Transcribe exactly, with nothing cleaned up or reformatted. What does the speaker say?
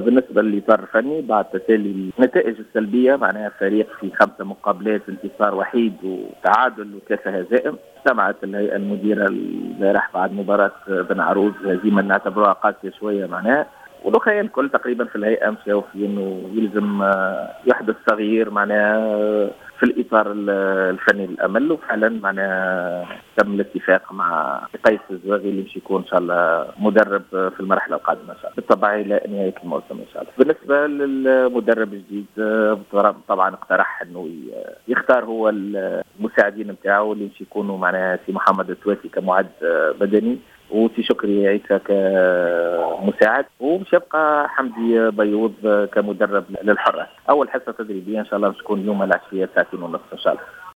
بالنسبة للإطار الفني بعد تتالي النتائج السلبية، معناها فريق في خمسة مقابلات انتصار وحيد وتعادل وثلاثة هزائم. سمعت الهيئة المديرة البارح بعد مباراة بن عروض هزيمة نعتبروها قاسية شوية معناها، والأخرين الكل تقريبا في الهيئة مشاو في انه يلزم يحدث تغيير معناها في الإطار الفني الأمل، وفعلا معناها تم الاتفاق مع قيس الزواغي اللي مش يكون إن شاء الله مدرب في المرحلة القادمة إن شاء الله بالطبع إلى نهاية الموسم إن شاء الله. بالنسبة للمدرب الجديد طبعا اقترح إنه يختار هو المساعدين نتاعو اللي مش يكونوا معناها سي محمد التواتي كمعد بدني، وسي شكري عيسى كمساعد، ومش يبقى حمدي بيوض كمدرب للحراس. أول حصة تدريبية إن شاء الله مش تكون يوم العشية ساعتين ونصف إن شاء الله.